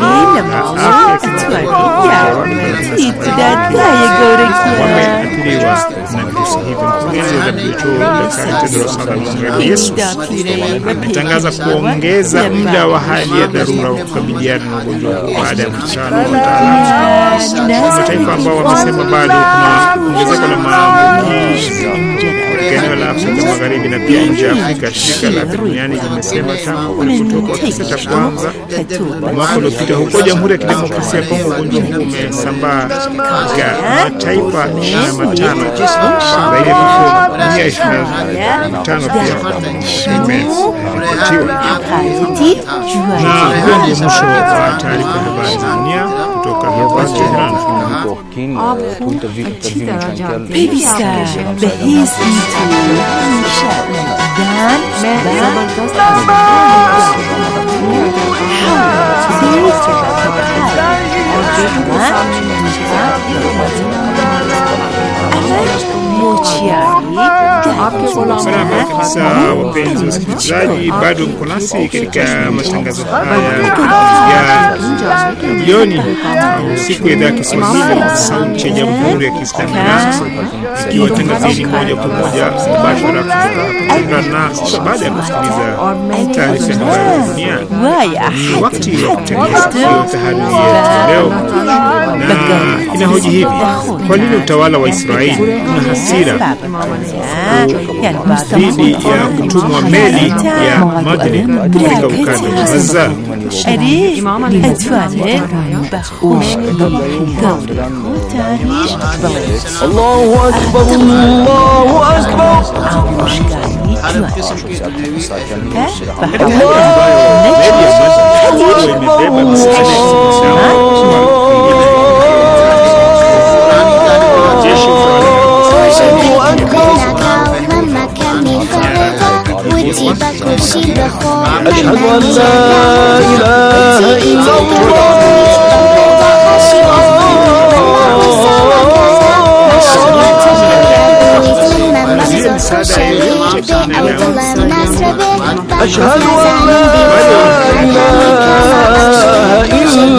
wameathiriwa na virusi hivyo. Mkurugenzi wa WHO Daktari Tedros Adhanom Ghebreyesus ametangaza kuongeza muda wa hali ya dharura wa kukabiliana na ugonjwa huu baada ya mkutano wa wataalamu wa mataifa ambao wamesema bado kuna ongezeko la maambukizi katika eneo la Afrika Magharibi na pia nje ya Afrika. Shirika la Afya Duniani limesema tangu kulipotoka kisa cha kwanza mwaka uliopita huko Jamhuri ya Kidemokrasia ya Kongo, ugonjwa huu umesambaa katika mataifa 25. Zaidi ya vifo 125 pia vimeripotiwa. Na huo ndio mwisho wa taarifa ya habari za dunia kutoka hapa Tehran. بهیز Salama kabisa, wapenzi wasikilizaji, bado mko nasi katika matangazo haya ya jioni siku ya idhaa ya Kiswahili sauti ya Jamhuri ya Kiislamu ikiwa tangazini moja kwa moja mubashara kutoka na baada ya kusikiliza taarifa ya habari ya dunia. Ni wakati wa kutengeneza tahariri ya leo, na inahoji hivi: kwa nini utawala wa Israeli una hasira dhidi ya kutumwa meli ya Maghreb katika ukanda wa Gaza? Allahu Akbar, Allahu Akbar. أشهد أن لا إله إلا الله أشهد أن لا إله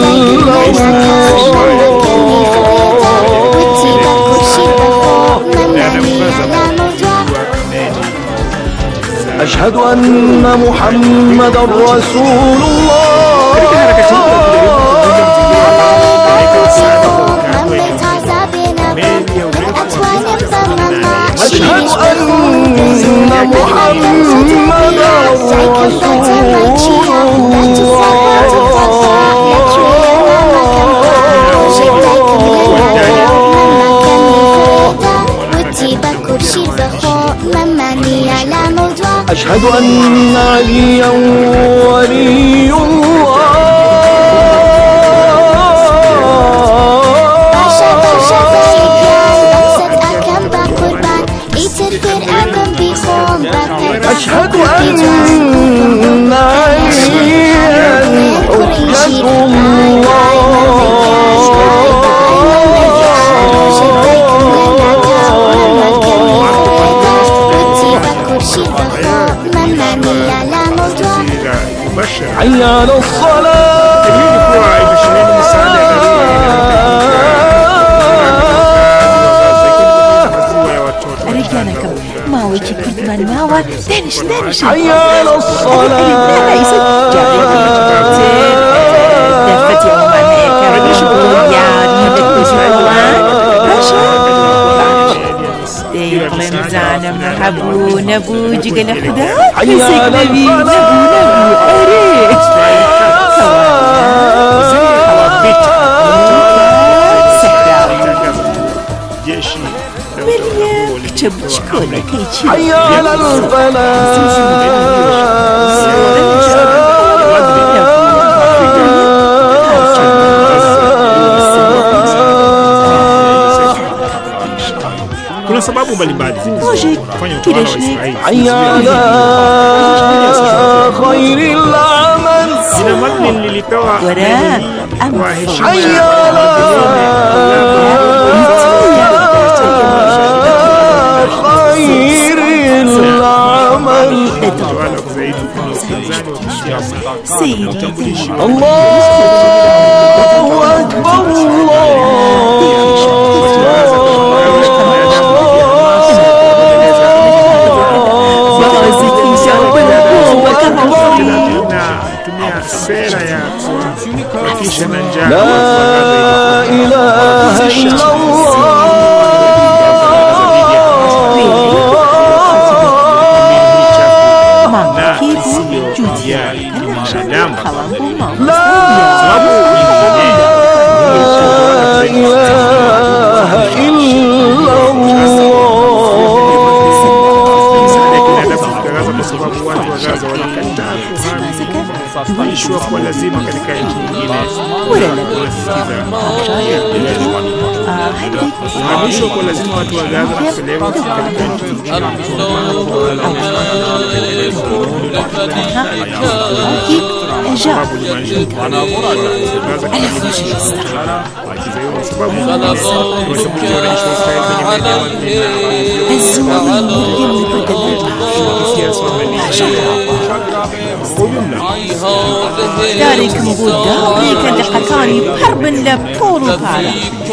أشهد أن محمدا رسول الله أشهد أن محمدا أشهد أن عليا ولي الله أشهد أن عليا حجة حي على الصلاة رجالكم ما وجه كل من ما دانش حي على الصلاة دفتي أمان هيك رمضان محبو نبو جينا خدا حيا نبي نبو أريد مليا كتب شكونا كيتشي حيا على Kuna sababu mbalimbali zinazofanya utawala wa Israeli khairil amal. Jina Maghreb lilipewa kwa heshima khairil amal. utawala zaidi kuna upinzani wa kisiasa na utambulishi. Allahu Akbar, sera ya kuhakikisha na njaa la ilaha illa kuhamishwa kwa lazima katika nchi nyingine. Kuhamishwa kwa lazima watu wa Gaza na kupelekwa katika nchi nyingine. شجاع دارك مبودة ليك لقطاني بحرب لبطول وطالع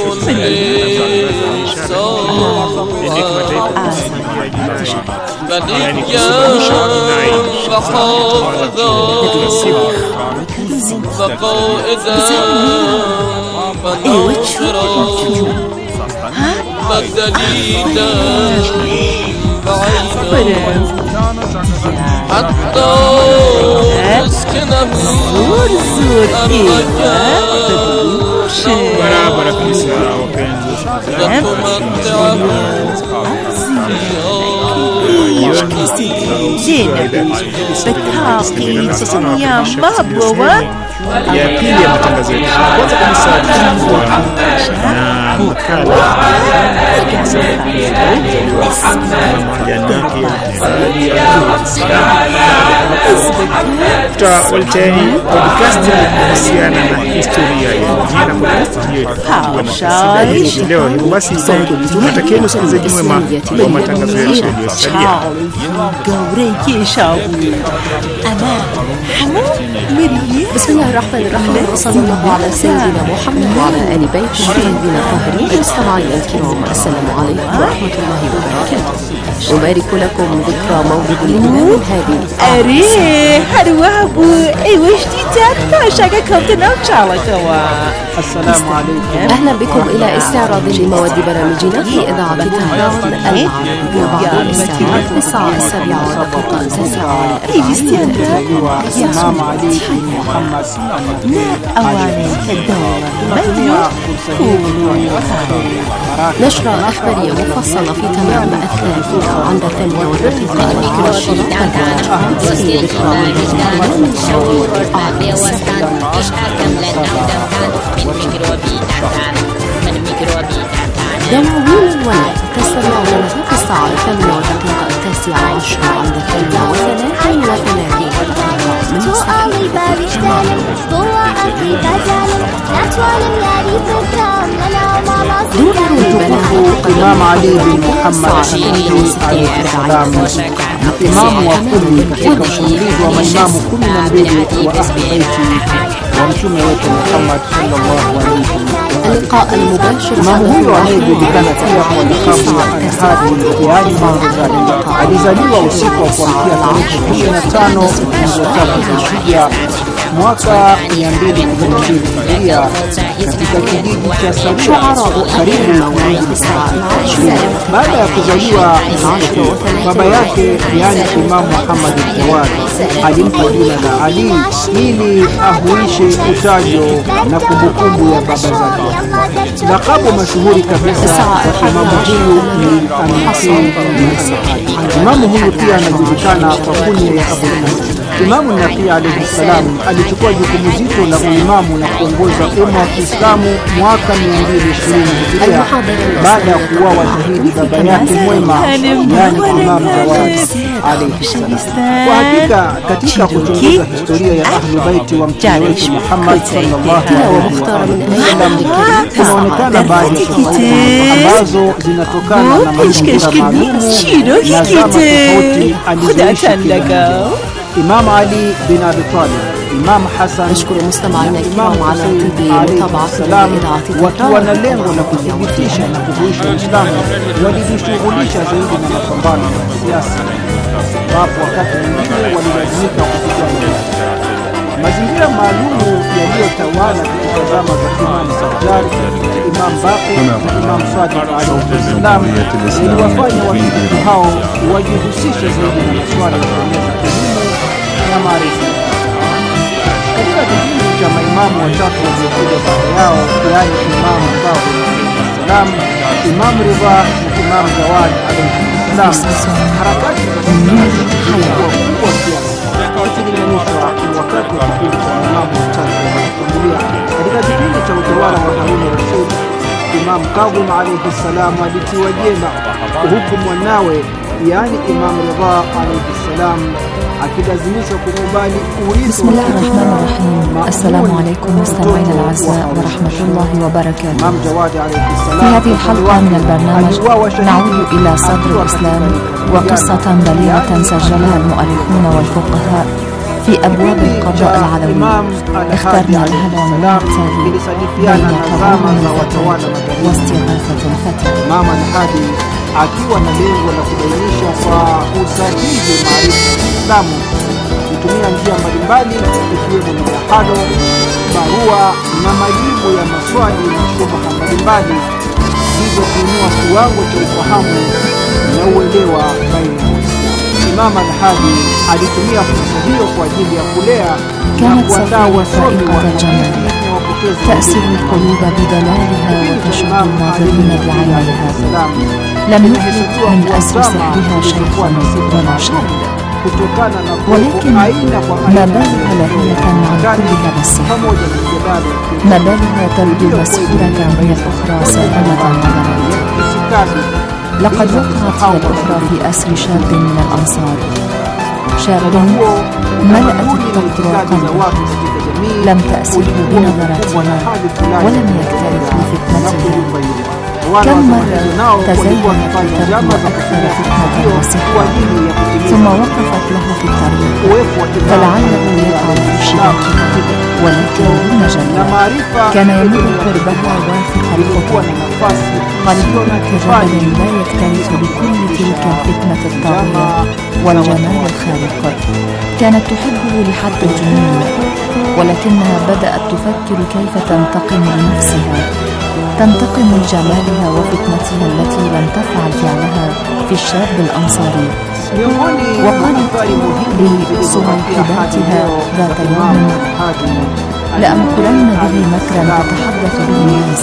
حتى اسكنه زور زور barabara kabisa wapenzi بتحاقي تسمية مبروة ya pili ya matangazo yetu. Kwanza kabisa tutakuwa na makala tutawaleteeni podcast kuhusiana na historia ya jina podcast hiyo itakuwa leo. Hivyo basi tunatakieni usikilizaji mwema wa matangazo yetu yaliyosalia. بسم الله الرحمن الرحيم وصلى الله على سيدنا محمد وعلى آل بيته الطيبين الطاهرين. المستمعين الكرام السلام عليكم ورحمة الله وبركاته. أبارك لكم ذكرى مولد الإمام الهادي. أريه هروابو وش تتابع شاككم تنوشالك السلام عليكم. أهلا بكم إلى استعراض لمواد برامجنا في إذاعة طهران العربية بعد الساعة 9:07 تسعة. السلام عليكم محمد أواني الدورة نشرة إخبارية مفصلة في تمام الثالثة عند 38 دواوين الولاء تستمع من نطاق الساعة 8:09 عند 38 سؤالي بارجتان ضوء في بجال نتوال ياري فكرام لنا وما إمام علي بن محمد عليه السلام إمام وكل katika mshiriki wa maimamu 12 wa ahli baiti wa mtume wetu Muhammad sallallahu alaihi wasallam. اللقاء المباشر Imamu huyo anayejulikana pia kwa lakabu ya Al-Hadi, yaani mwongozaji, alizaliwa usiku wa kuamkia tarehe 25 mwezi wa 3 Dhulhijja mwaka 212 Hijiria katika kijiji cha Saria karibu na mji wa Baada ya kuzaliwa baba yake, yaani Imam Muhammad al-Jawad, alimpa jina la Ali ili ahuishe utajo na kumbukumbu ya baba zake. Lakabu mashuhuri kabisa kwa imamu huyu ni Al-Hasan. Imamu huyu pia anajulikana kwa kunya ya Abu Hasan. Imamu Nabii alayhi salam alichukua jukumu zito la uimamu na kuongoza umma wa Kiislamu mwaka 220 Hijiria baada ya kuuawa shahidi baba yake mwema, yaani Imam Jawad alayhi salam. Kwa hakika katika kuchunguza historia ya Ahlul Baiti wa Mtume wetu Muhammad sallallahu alaihi wasallam, kunaonekana baadhi ya tofauti ambazo zinatokana na mazingira maalum na zama tofauti alizoishi إمام علي بن أبي طالب، إمام حسن. نشكر مستمعينا الكرام على طيب متابعتنا لإذاعة وتوانا lengo la kudhibitisha na kuhuisha Uislamu walijishughulisha zaidi na mapambano ya siasa, ambapo wakati mwingine walilazimika kupigana. Mazingira maalumu yaliyotawala katika zama za Imam Sajjad, Imam Baqir na Imam Sadiq alayhi salam iliwafanya watukufu hao wajihusishe zaidi na masuala ya kueneza elimu na maarifa. Katika kipindi cha maimamu watatu waliokuja baada yao, yaani Imam Baqir alayhi salam, Imam Ridha na Imam Jawad alayhi salam, harakati za kisiasa zilikuwa kubwa kiasi ikilinganishwa wakati wa kipindi cha maimamu watatu waliotangulia. Katika kipindi cha utawala wa Harun al-Rashid, Imam Kadhim alayhi salam alitiwa jela, huku mwanawe yaani Imam Ridha alayhi salam akilazimishwa kukubali urithi. بسم الله الرحمن الرحيم. السلام عليكم مستمعينا الأعزاء ورحمة الله وبركاته. في هذه الحلقة من البرنامج نعود إلى صدر الإسلام وقصة بليغة سجلها المؤرخون والفقهاء في أبواب القضاء العلوي. اخترنا لها العنوان التالي: بين تضامن الفتوى واستغاثة الفتى. Imam al-Hadi akiwa na lengo la kubainisha kwa usahihi maarifa ya Uislamu kutumia njia mbalimbali ikiwemo midahalo, barua na majibu ya maswali na shubha mbalimbali, hivyo kuinua kiwango cha ufahamu na uelewa baina ya Waislamu. Imam al-Hadi alitumia fursa hiyo kwa ajili ya kulea na kuandaa wasomi wa تأسر القلوب بدلالها وتشد الناظرين بعينها. لم يفلت من أسر سحرها شيخ ولا شاب، ولكن ما بالها لهية عن كل هذا السحر، ما بالها تبدو مسحورة هي الأخرى سائمة النظرات. لقد وقعت هي الأخرى في أسر شاب من الأنصار، شاب ملأت التقوى قلبه، لم تأسره بنظراتها ولم يكترث بفتنتها. كم مرة تزينت لتبدو أكثر فتنة وسحرا ثم وقفت له في الطريق فلعله يقع في شباكها، ولكن دون جنة كان يمر قربها واثق الخطى قلبه كجبل لا يكترث بكل تلك الفتنة الطاغية والجمال الخارق. كانت تحبه لحد الجنون، ولكنها بدأت تفكر كيف تنتقم لنفسها، تنتقم لجمالها وفتنتها التي لم تفعل فعلها في الشاب الأنصاري. وقالت لصويحباتها ذات يوم: لأمكرن به مكرا تتحدث به الناس،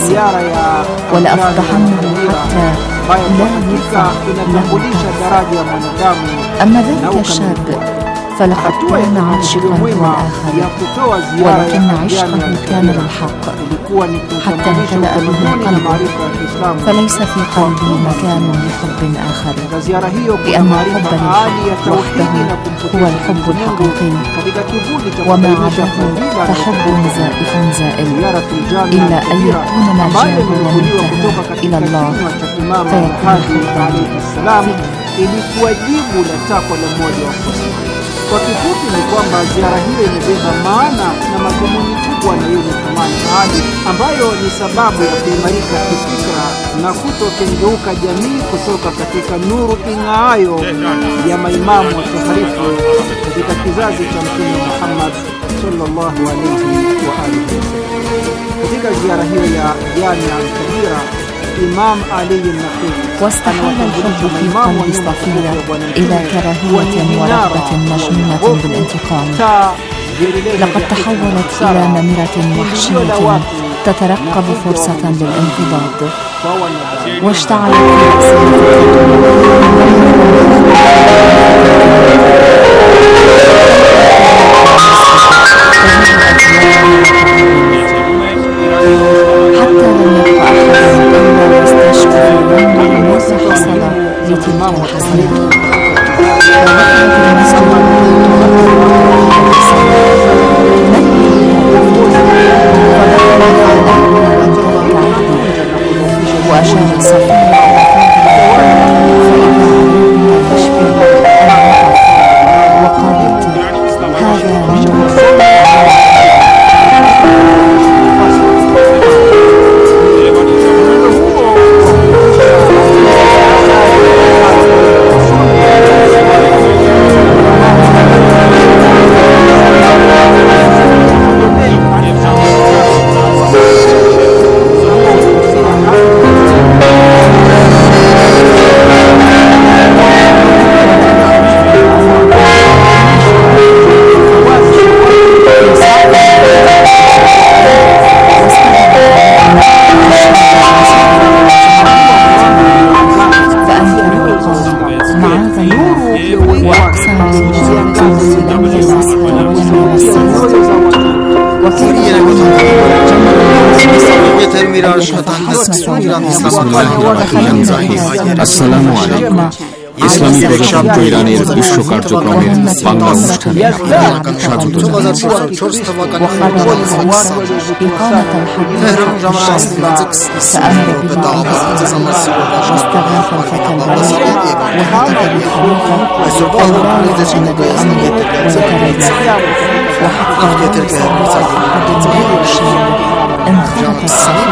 ولأفضحنه حتى لا يرفع له طرف. أما ذلك الشاب فلقد كان عاشقا للآخر، ولكن عشقه كان للحق حتى امتلأ به القلب، فليس في قلبه مكان لحب آخر، لأن الحب لله وحده هو الحب الحقيقي، وما عداه فحب زائف زائل، إلا أن يكون مرجعه ومنتهاه إلى الله فيكون حبا. ilikuwa jibu la takwa la mmoja wa Kristo. Kwa kifupi ni kwamba ziara hiyo imebeba maana na madhumuni kubwa na yenye thamani hadi ambayo ni sababu ya kuimarika kifikra na kutokengeuka jamii kutoka katika nuru ing'aayo ya maimamu watoharifu katika kizazi cha Mtume Muhammad sallallahu alayhi wa alihi. Katika ziara hiyo ya Jamia al-Kabira, Imam Ali al-Naqi واستحال الحب في قلب صفية إلى كراهية ورغبة مجنونة بالانتقام. لقد تحولت إلى نمرة وحشية تترقب فرصة للانقضاض، واشتعلت في حتى لم يبقى أحد إلا واستشفى ينظر ماذا حصل لتلك الحسنات. ودخلت المسجد وأشارت صفية وقالت: هذا من السلام عليكم. ইসলামী প্রজাতন্ত্র ইরানের বিশ্ব কার্যক্রমের বাংলা অনুষ্ঠানে স্বাগত انخرطت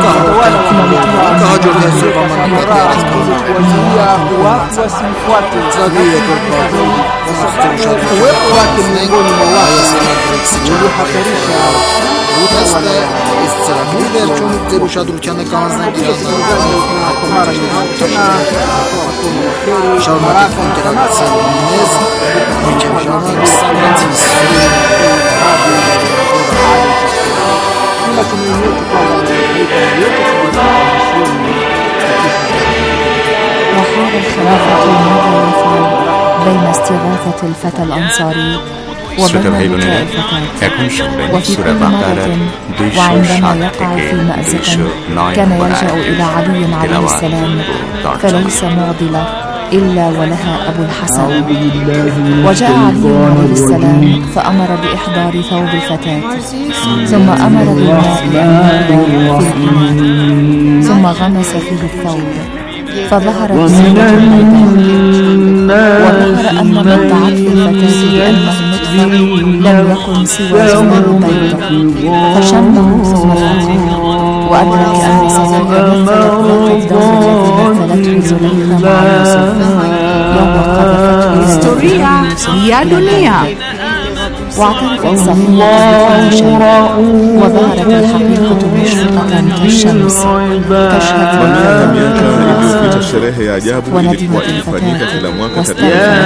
وحال الخلافة ماذا يفعل بين استغاثة الفتى الأنصاري وبين بكاء الفتاة وفي كل مرة وعندما يقع في مأزق كان يلجأ إلى علي عليه السلام فليس معضلة إلا ولها أبو الحسن وجاء علي عليه السلام فأمر بإحضار ثوب الفتاة ثم أمر بالماء في الإناء ثم غمس فيه الثوب فظهرت زوجة البيضاء وظهر أن من دعته الفتاة بأنه نطفة لم يكن سوى زمن البيض فشمه ثم رأته وأدرك أن سبب مثلت ذاك الدور الذي مثلته زليخة مع يوسف يوم قذفته هستوريا يا دنيا واعترفت صفية بكل شيء وظهرت الحقيقة مشرقة كالشمس تشهد sherehe ya ajabu ilikuwa ifanyika kila mwaka katika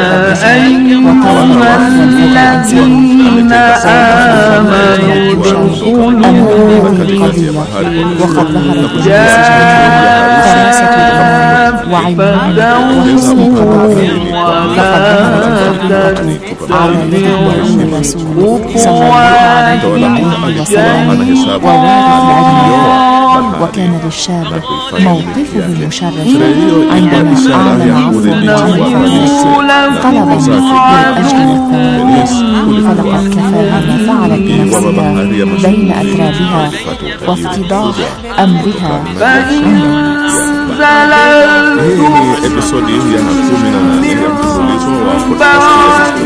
وكان للشاب موقفه المشرف عندما أعلن عفوا طلب من أجل الثواب فلقد كفاها ما فعلت بنفسها بين أترابها وافتضاح أمرها عند الناس. Hii ni episodi ya 14 ya mfululizo wa podcast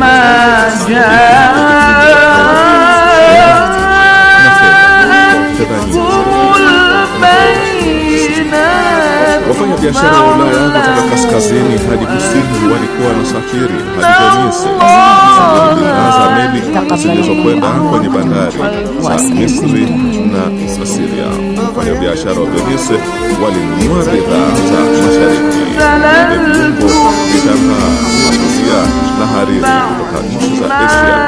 wafanya biashara wa Ulaya kutoka kaskazini hadi kusini walikuwa wanasafiri hadi Venice bidhaa za meli zilizokwenda kwenye bandari za Misri na Syria. Wafanya biashara wa Venice walinunua bidhaa za mashariki, viungo, vitambaa, masuria na hariri kutoka nchi za Asia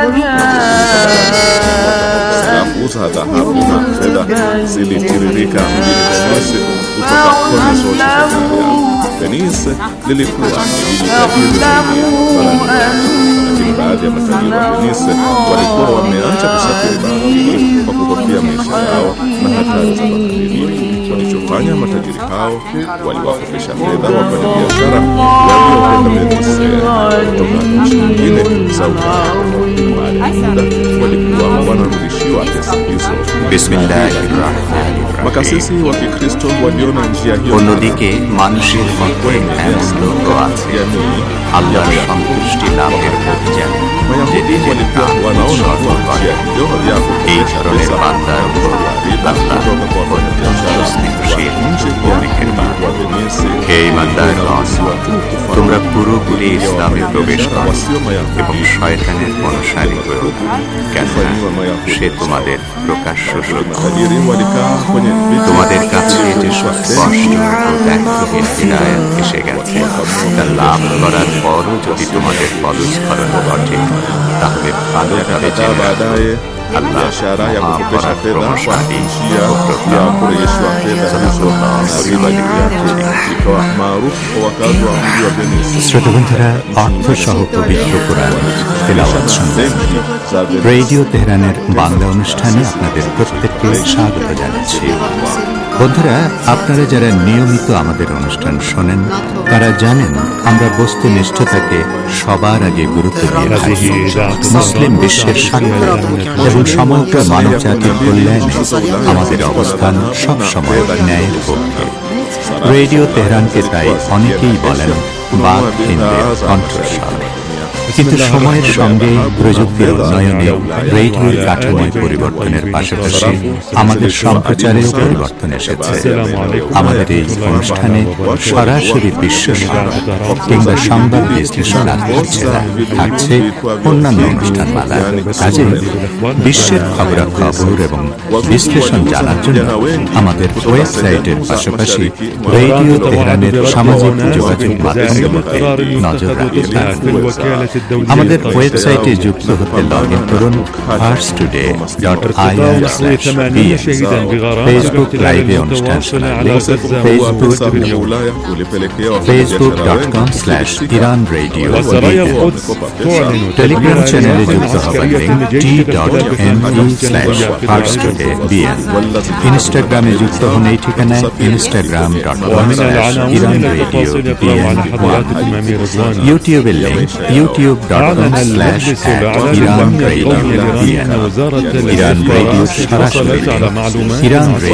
sarafu za dhahabu na fedha zilitiririka mjini Venice kutoka kona zote za dunia. Venice lilikuwa jiji tajiri zaidi barani, lakini baadhi ya matajiri wa Venice walikuwa wameacha kusafiri baharini kwa kuhofia maisha yao na hatari za baharini. Walichofanya matajiri hao waliwakopesha fedha wafanyabiashara waliokwenda Venice kutoka nchi nyingine za Ulaya. Baada ya muda walikuwa wanarudishiwa pesa hizo. Bismillahirrahmanirrahim. Makasisi wa Kikristo waliona njia hiyo অন্যদিকে মানুষের মধ্যে এমন লোক আছে আল্লাহর সন্তুষ্টি লাভের অভিযান যেদিন walikuwa wanaona kuwa njia hiyo ya এই ধরনের বান্দার উপর আল্লাহ স্নেহশীল ও মেহেরবান। হে ইমানদারগণ, তোমরা পুরোপুরি ইসলামে প্রবেশ করো এবং শয়তানের অনুসারী হও, কেননা সে তোমাদের প্রকাশ্য শত্রু। তোমাদের কাছে যে স্পষ্ট ও ব্যর্থহীন হিদায়াত এসে গেছে তা লাভ করার পরও যদি তোমাদের পদস্খলন ঘটে তাহলে ভালোভাবে জেনে biashara ya kukopesha fedha kwa nchi ya kurejeshwa fedha hizo na riba juu yake ikawa maarufu kwa wakazi wa mji wa Venice. শ্রোতা বন্ধুরা, অর্থ সহ পবিত্র কোরআন তেলাওয়াত শুনবেন। রেডিও তেহরানের বাংলা অনুষ্ঠানে আপনাদের প্রত্যেককে স্বাগত জানাচ্ছি। বন্ধুরা, আপনারা যারা নিয়মিত আমাদের অনুষ্ঠান শোনেন তারা জানেন আমরা বস্তুনিষ্ঠতাকে সবার আগে গুরুত্ব দিয়ে থাকি। মুসলিম বিশ্বের স্বার্থ এবং সমগ্র মানবজাতির কল্যাণে আমাদের অবস্থান সবসময় ন্যায়ের পক্ষে। রেডিও তেহরানকে তাই অনেকেই বলেন বাক হিন্দের কণ্ঠস্বর। কিন্তু সময়ের সঙ্গে প্রযুক্তির উন্নয়নে রেডিওর কাঠামোয় পরিবর্তনের পাশাপাশি আমাদের সম্প্রচারেও পরিবর্তন এসেছে। আমাদের এই অনুষ্ঠানে সরাসরি বিশ্ব সংবাদ কিংবা সংবাদ বিশ্লেষণ থাকছে না, থাকছে অন্যান্য অনুষ্ঠানমালা। কাজে বিশ্বের খবরাখবর এবং বিশ্লেষণ জানার জন্য আমাদের ওয়েবসাইটের পাশাপাশি রেডিও তেহরানের সামাজিক যোগাযোগ মাধ্যমগুলোতে নজর রাখতে থাকুন। আমাদের ওয়েবসাইটে যুক্ত হতে লগ ইন করুন farstoday.ir/bn। ফেসবুক লাইভে অনুষ্ঠান শোনালে facebook.com/iranradio। টেলিগ্রাম চ্যানেলে যুক্ত হবার লিঙ্ক t.me/farstodaybn। ইনস্টাগ্রামে যুক্ত হন এই ঠিকানায় instagram.com/iranradiobn। ইউটিউবের লিঙ্ক youtube.com/iranradio। ইরান রেডিও সরাসরি ইরান